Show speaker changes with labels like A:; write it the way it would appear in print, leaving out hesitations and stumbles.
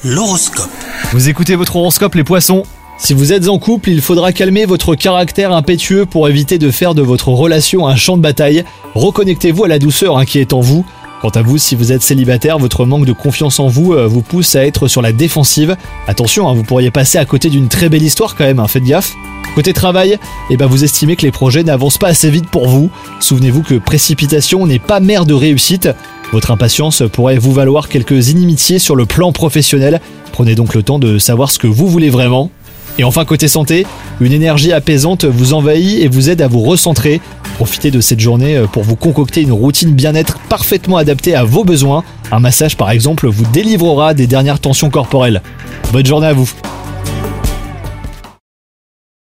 A: L'horoscope.
B: Vous écoutez votre horoscope les poissons. Si vous êtes en couple, il faudra calmer votre caractère impétueux pour éviter de faire de votre relation un champ de bataille. Reconnectez-vous à la douceur qui est en vous. Quant à vous, si vous êtes célibataire, votre manque de confiance en vous vous pousse à être sur la défensive. Attention, vous pourriez passer à côté d'une très belle histoire quand même, faites gaffe. Côté travail, vous estimez que les projets n'avancent pas assez vite pour vous. Souvenez-vous que précipitation n'est pas mère de réussite. Votre impatience pourrait vous valoir quelques inimitiés sur le plan professionnel. Prenez donc le temps de savoir ce que vous voulez vraiment. Et enfin côté santé, une énergie apaisante vous envahit et vous aide à vous recentrer. Profitez de cette journée pour vous concocter une routine bien-être parfaitement adaptée à vos besoins. Un massage par exemple vous délivrera des dernières tensions corporelles. Bonne journée à vous.